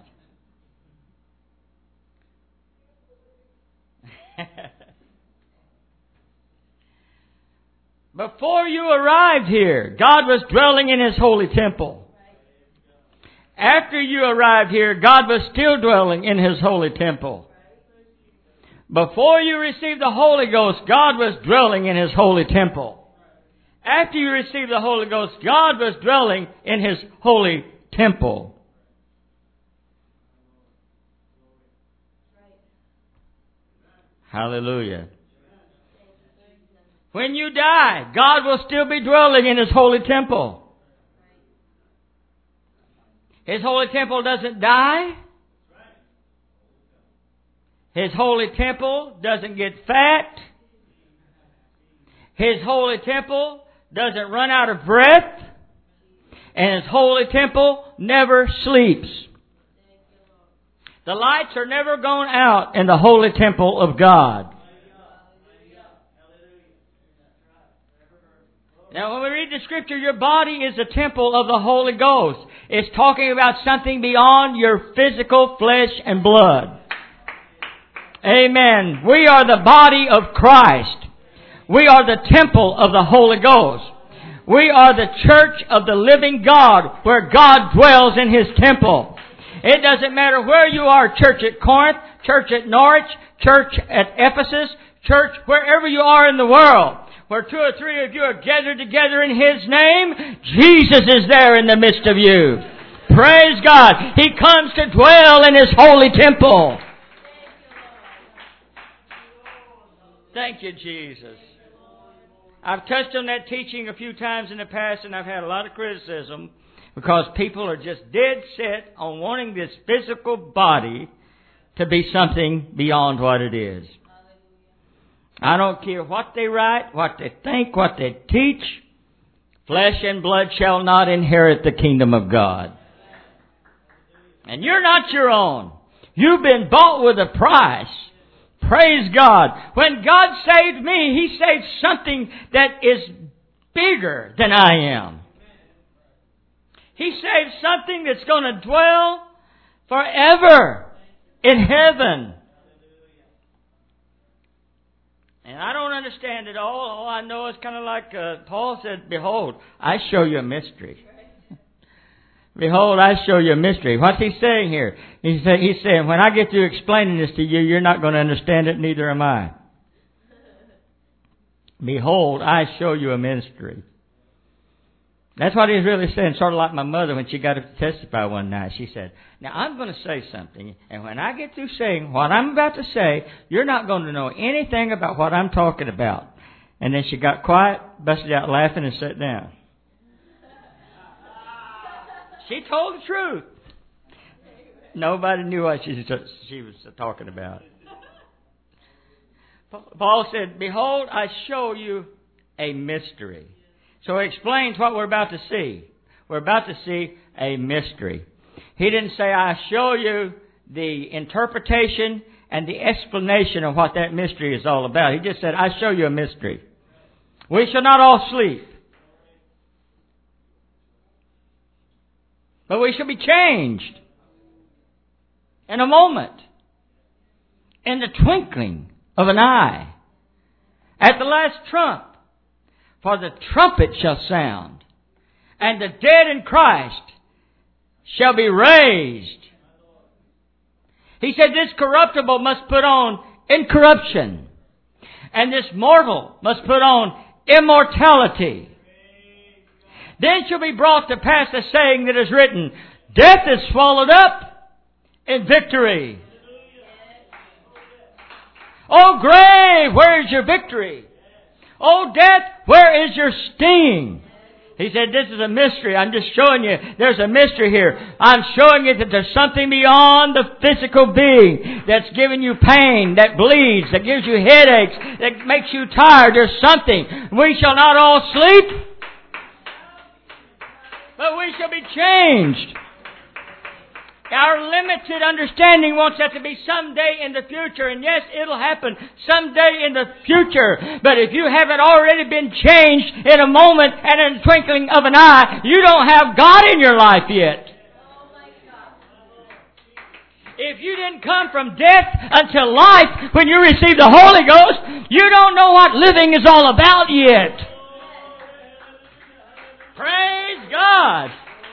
Before you arrived here, God was dwelling in His holy temple. After you arrived here, God was still dwelling in His holy temple. Before you received the Holy Ghost, God was dwelling in His holy temple. After you received the Holy Ghost, God was dwelling in His holy temple. Hallelujah. When you die, God will still be dwelling in His holy temple. His holy temple doesn't die. His holy temple doesn't get fat. His holy temple doesn't run out of breath. And His holy temple never sleeps. The lights are never gone out in the holy temple of God. Now when we read the Scripture, your body is a temple of the Holy Ghost. It's talking about something beyond your physical flesh and blood. Amen. We are the body of Christ. We are the temple of the Holy Ghost. We are the church of the living God, where God dwells in His temple. It doesn't matter where you are, church at Corinth, church at Norwich, church at Ephesus, church wherever you are in the world. Where 2 or 3 of you are gathered together in His name, Jesus is there in the midst of you. Praise God. He comes to dwell in His holy temple. Thank you, Jesus. I've touched on that teaching a few times in the past, and I've had a lot of criticism because people are just dead set on wanting this physical body to be something beyond what it is. I don't care what they write, what they think, what they teach. Flesh and blood shall not inherit the kingdom of God. And you're not your own. You've been bought with a price. Praise God. When God saved me, He saved something that is bigger than I am. He saved something that's going to dwell forever in heaven. And I don't understand it all. All I know is kind of like Paul said, behold, I show you a mystery. Behold, I show you a mystery. What's he saying here? He's saying, when I get through explaining this to you, you're not going to understand it, neither am I. Behold, I show you a mystery. That's what he's really saying, sort of like my mother when she got to testify one night. She said, now I'm going to say something, and when I get through saying what I'm about to say, you're not going to know anything about what I'm talking about. And then she got quiet, busted out laughing, and sat down. She told the truth. Nobody knew what she was talking about. Paul said, behold, I show you a mystery. So he explains what we're about to see. We're about to see a mystery. He didn't say, I show you the interpretation and the explanation of what that mystery is all about. He just said, I show you a mystery. We shall not all sleep, but we shall be changed in a moment, in the twinkling of an eye, at the last trump. For the trumpet shall sound, and the dead in Christ shall be raised. He said this corruptible must put on incorruption, and this mortal must put on immortality. Then shall be brought to pass the saying that is written, death is swallowed up in victory. O grave, where is your victory? O death, where is your sting? He said, this is a mystery. I'm just showing you there's a mystery here. I'm showing you that there's something beyond the physical being that's giving you pain, that bleeds, that gives you headaches, that makes you tired. There's something. We shall not all sleep, but we shall be changed. Our limited understanding wants that to be someday in the future. And yes, it'll happen someday in the future. But if you haven't already been changed in a moment and in the twinkling of an eye, you don't have God in your life yet. If you didn't come from death unto life when you received the Holy Ghost, you don't know what living is all about yet. Praise God.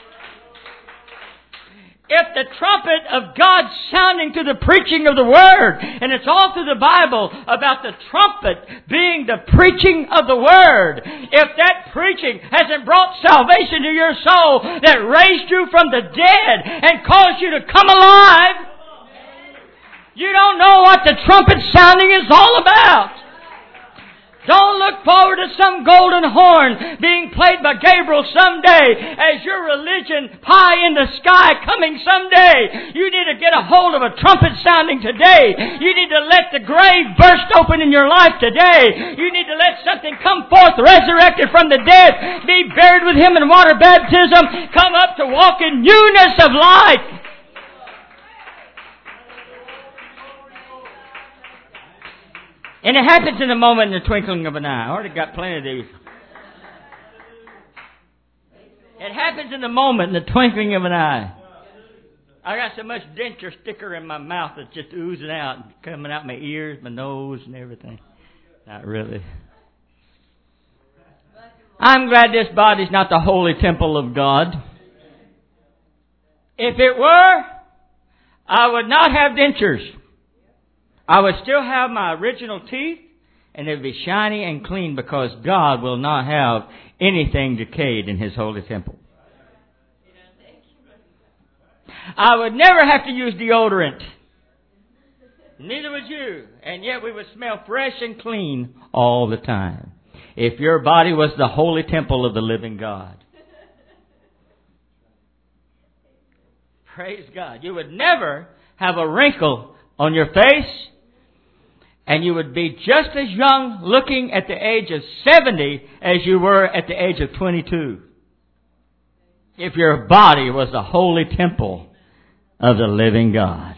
If the trumpet of God sounding through the preaching of the Word, and it's all through the Bible about the trumpet being the preaching of the Word, if that preaching hasn't brought salvation to your soul that raised you from the dead and caused you to come alive, You don't know what the trumpet sounding is all about. Don't look forward to some golden horn being played by Gabriel someday as your religion pie in the sky coming someday. You need to get a hold of a trumpet sounding today. You need to let the grave burst open in your life today. You need to let something come forth resurrected from the dead, be buried with Him in water baptism, come up to walk in newness of life. And it happens in a moment, in the twinkling of an eye. I already got plenty of these. It happens in a moment, in the twinkling of an eye. I got so much denture sticker in my mouth that's just oozing out, coming out my ears, my nose, and everything. Not really. I'm glad this body's not the holy temple of God. If it were, I would not have dentures. I would still have my original teeth, and they'd be shiny and clean because God will not have anything decayed in His holy temple. I would never have to use deodorant. Neither would you. And yet we would smell fresh and clean all the time. If your body was the holy temple of the living God. Praise God. You would never have a wrinkle on your face. And you would be just as young looking at the age of 70 as you were at the age of 22. If your body was the holy temple of the living God.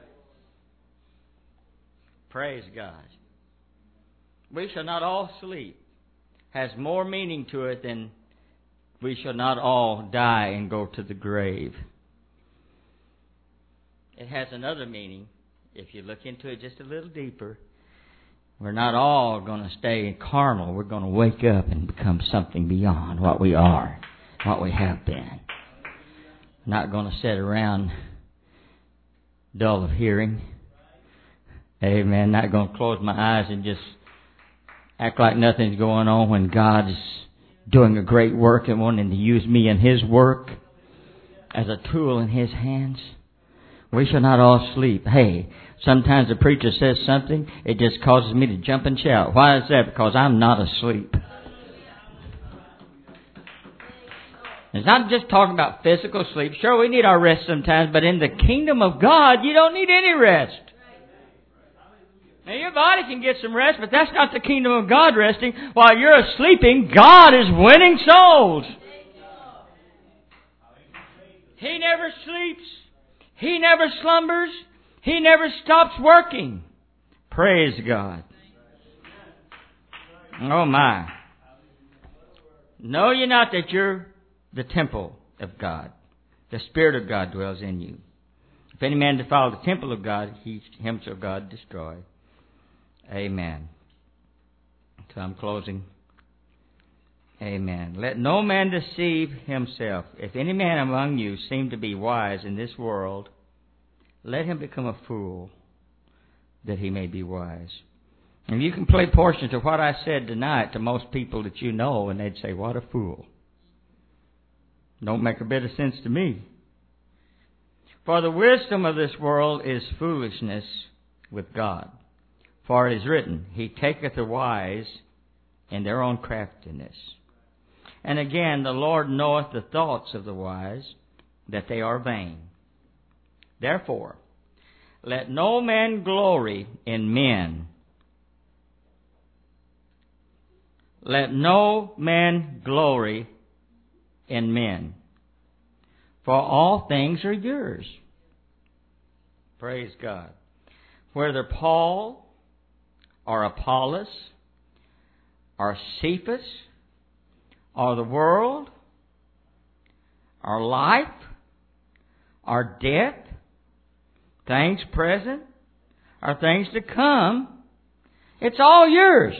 Praise God. We shall not all sleep has more meaning to it than we shall not all die and go to the grave. It has another meaning if you look into it just a little deeper. We're not all going to stay carnal. We're going to wake up and become something beyond what we are, what we have been. Not going to sit around dull of hearing. Amen. Not going to close my eyes and just act like nothing's going on when God is doing a great work and wanting to use me in His work as a tool in His hands. We shall not all sleep. Hey, sometimes the preacher says something, it just causes me to jump and shout. Why is that? Because I'm not asleep. It's not just talking about physical sleep. Sure, we need our rest sometimes, but in the kingdom of God, you don't need any rest. Now, your body can get some rest, but that's not the kingdom of God resting. While you're sleeping, God is winning souls. He never sleeps. He never slumbers. He never stops working. Praise God. Oh my. Know ye not that you're the temple of God? The Spirit of God dwells in you. If any man defile the temple of God, him shall God destroy. Amen. So I'm closing. Amen. Let no man deceive himself. If any man among you seem to be wise in this world, let him become a fool, that he may be wise. And you can play portions of what I said tonight to most people that you know, and they'd say, what a fool. Don't make a bit of sense to me. For the wisdom of this world is foolishness with God. For it is written, He taketh the wise in their own craftiness. And again, the Lord knoweth the thoughts of the wise, that they are vain. Therefore, let no man glory in men. Let no man glory in men. For all things are yours. Praise God. Whether Paul or Apollos or Cephas or the world or life or death, things present or things to come, it's all yours.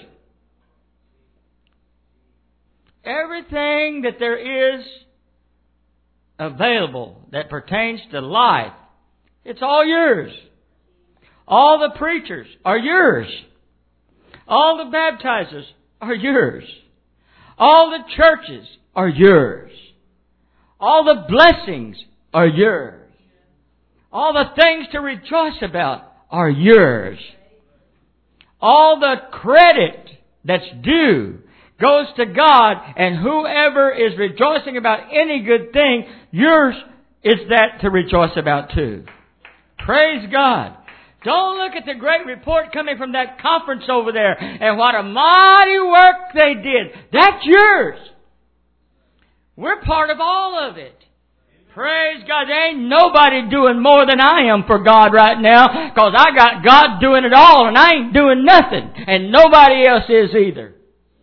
Everything that there is available that pertains to life, it's all yours. All the preachers are yours. All the baptizers are yours. All the churches are yours. All the blessings are yours. All the things to rejoice about are yours. All the credit that's due goes to God, and whoever is rejoicing about any good thing, yours is that to rejoice about too. Praise God. Don't look at the great report coming from that conference over there and what a mighty work they did. That's yours. We're part of all of it. Praise God. There ain't nobody doing more than I am for God right now, because I got God doing it all and I ain't doing nothing. And nobody else is either.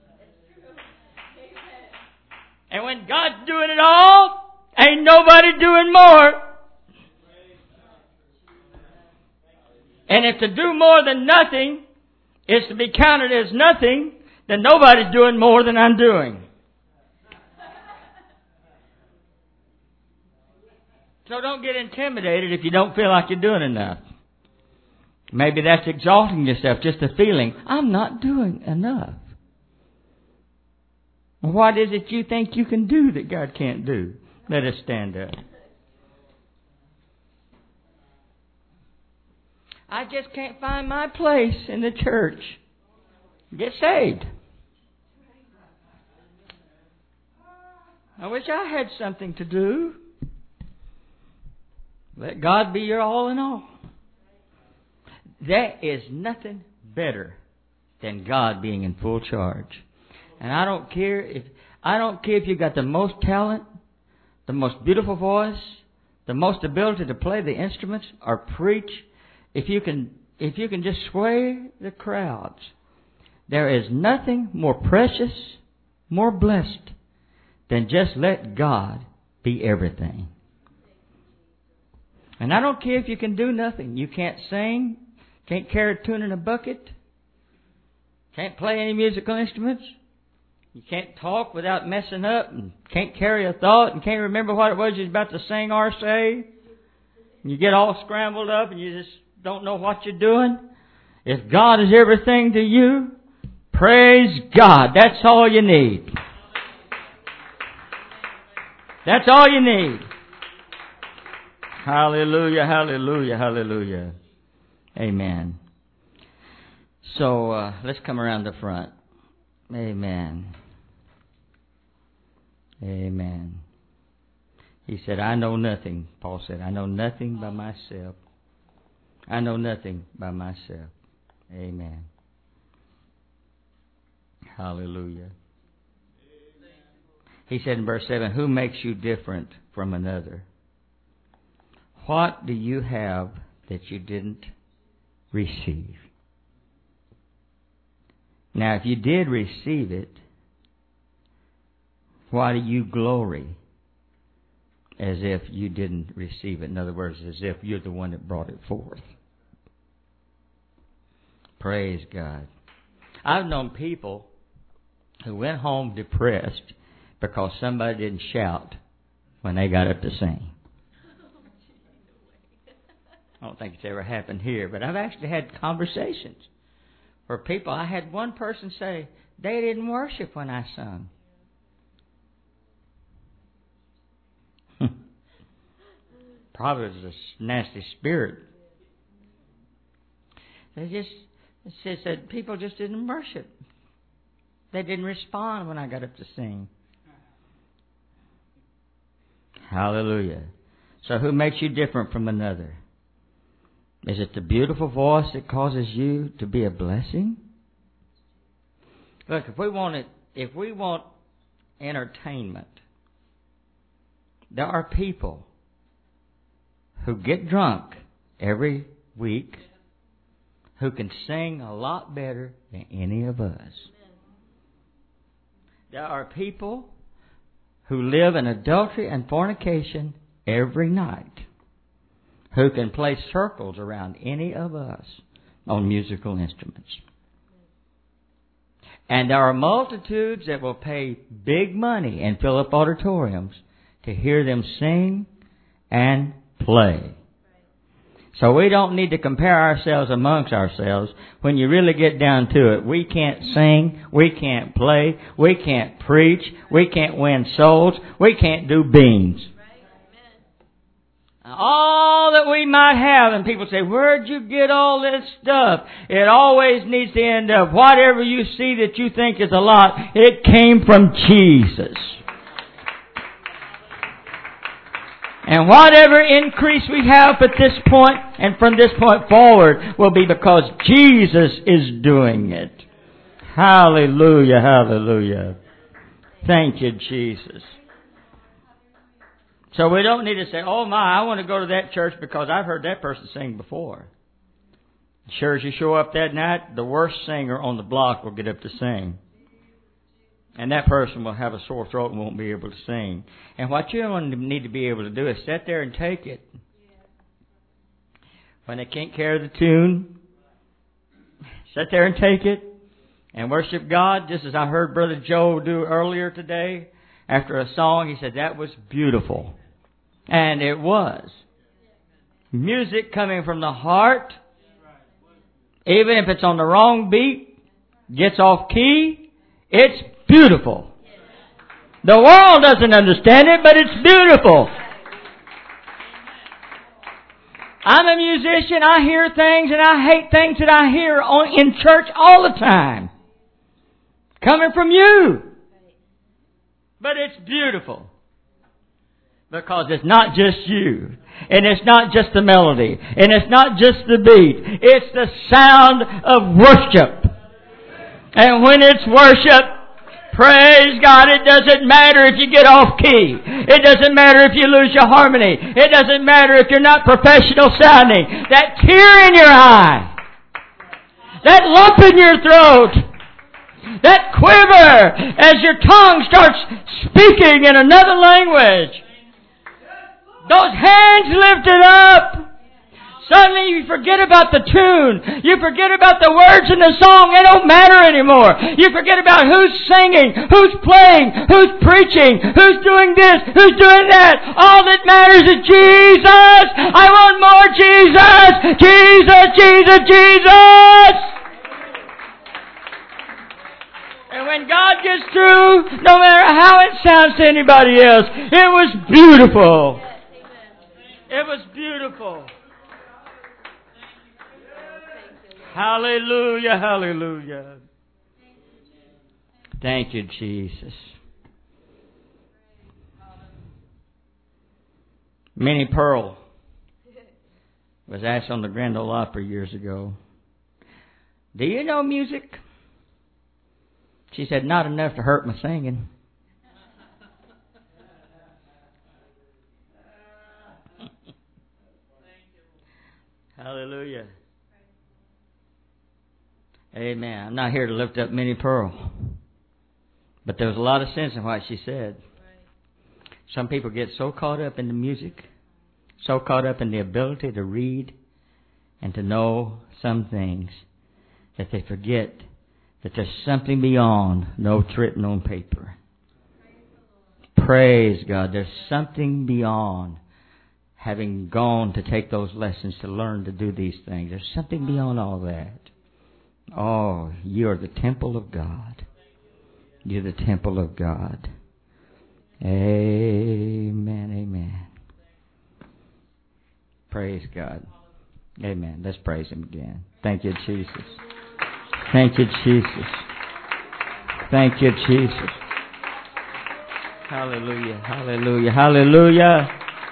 And when God's doing it all, ain't nobody doing more. And if to do more than nothing is to be counted as nothing, then nobody's doing more than I'm doing. So don't get intimidated if you don't feel like you're doing enough. Maybe that's exalting yourself, just a feeling, I'm not doing enough. What is it you think you can do that God can't do? Let us stand up. I just can't find my place in the church. Get saved. I wish I had something to do. Let God be your all in all. There is nothing better than God being in full charge. And I don't care if you got the most talent, the most beautiful voice, the most ability to play the instruments or preach. If you can just sway the crowds, there is nothing more precious, more blessed than just let God be everything. And I don't care if you can do nothing. You can't sing, can't carry a tune in a bucket, can't play any musical instruments. You can't talk without messing up, and can't carry a thought, and can't remember what it was you was about to sing or say. And you get all scrambled up, and you just don't know what you're doing. If God is everything to you, praise God. That's all you need. That's all you need. Hallelujah, hallelujah, hallelujah. Amen. So let's come around the front. Amen. Amen. He said, I know nothing. Paul said, I know nothing by myself. I know nothing by myself. Amen. Hallelujah. He said in verse 7, who makes you different from another? What do you have that you didn't receive? Now, if you did receive it, why do you glory as if you didn't receive it? In other words, as if you're the one that brought it forth. Praise God. I've known people who went home depressed because somebody didn't shout when they got up to sing. I don't think it's ever happened here, but I've actually had conversations where people, I had one person say, they didn't worship when I sung. Probably it was a nasty spirit. It says that people just didn't worship. They didn't respond when I got up to sing. Hallelujah. So who makes you different from another? Is it the beautiful voice that causes you to be a blessing? Look, if we want entertainment, there are people who get drunk every week who can sing a lot better than any of us. There are people who live in adultery and fornication every night who can play circles around any of us on musical instruments. And there are multitudes that will pay big money and fill up auditoriums to hear them sing and play. So we don't need to compare ourselves amongst ourselves. When you really get down to it, we can't sing, we can't play, we can't preach, we can't win souls, we can't do beans. All that we might have, and people say, where'd you get all this stuff? It always needs to end up, whatever you see that you think is a lot, it came from Jesus. And whatever increase we have at this point, and from this point forward, will be because Jesus is doing it. Hallelujah, hallelujah. Thank you, Jesus. So we don't need to say, oh my, I want to go to that church because I've heard that person sing before. Sure as you show up that night, the worst singer on the block will get up to sing. And that person will have a sore throat and won't be able to sing. And what you need to be able to do is sit there and take it. When they can't carry the tune, sit there and take it and worship God, just as I heard Brother Joe do earlier today. After a song, he said, that was beautiful. And it was. Music coming from the heart, even if it's on the wrong beat, gets off key, it's beautiful. The world doesn't understand it, but it's beautiful. I'm a musician. I hear things and I hate things that I hear in church all the time. Coming from you. But it's beautiful. Because it's not just you. And it's not just the melody. And it's not just the beat. It's the sound of worship. And when it's worship, praise God, it doesn't matter if you get off key. It doesn't matter if you lose your harmony. It doesn't matter if you're not professional sounding. That tear in your eye. That lump in your throat. That quiver as your tongue starts speaking in another language. Those hands lifted up. Suddenly you forget about the tune. You forget about the words in the song. They don't matter anymore. You forget about who's singing, who's playing, who's preaching, who's doing this, who's doing that. All that matters is Jesus. I want more Jesus. Jesus, Jesus, Jesus. And when God gets through, no matter how it sounds to anybody else, it was beautiful. It was beautiful. Hallelujah, hallelujah. Thank you, Jesus. Minnie Pearl was asked on the Grand Ole Opry years ago, do you know music? She said, not enough to hurt my singing. Hallelujah. Amen. I'm not here to lift up Minnie Pearl. But there was a lot of sense in what she said. Some people get so caught up in the music, so caught up in the ability to read and to know some things, that they forget that there's something beyond notes written on paper. Praise God. There's something beyond having gone to take those lessons to learn to do these things. There's something beyond all that. Oh, you are the temple of God. You're the temple of God. Amen, amen. Praise God. Amen. Let's praise Him again. Thank you, Jesus. Thank you, Jesus. Thank you, Jesus. Hallelujah, hallelujah, hallelujah.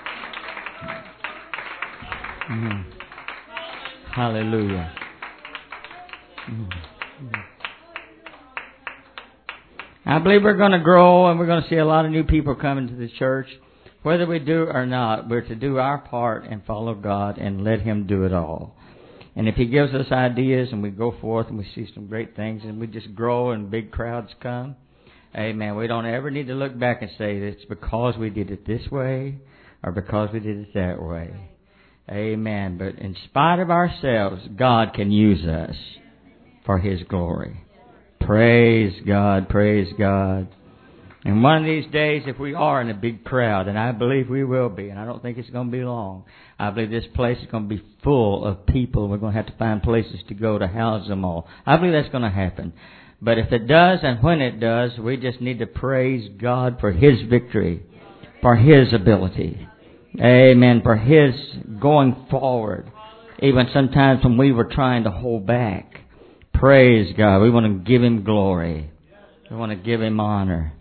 Hallelujah. I believe we're going to grow and we're going to see a lot of new people coming to the church. Whether we do or not, we're to do our part and follow God and let Him do it all. And if He gives us ideas and we go forth and we see some great things and we just grow and big crowds come, amen, we don't ever need to look back and say it's because we did it this way or because we did it that way. Amen. But in spite of ourselves, God can use us for His glory. Praise God, praise God. And one of these days, if we are in a big crowd, and I believe we will be, and I don't think it's going to be long, I believe this place is going to be full of people. We're going to have to find places to go to house them all. I believe that's going to happen. But if it does, and when it does, we just need to praise God for His victory, for His ability. Amen. For His going forward. Even sometimes when we were trying to hold back. Praise God. We want to give Him glory. We want to give Him honor.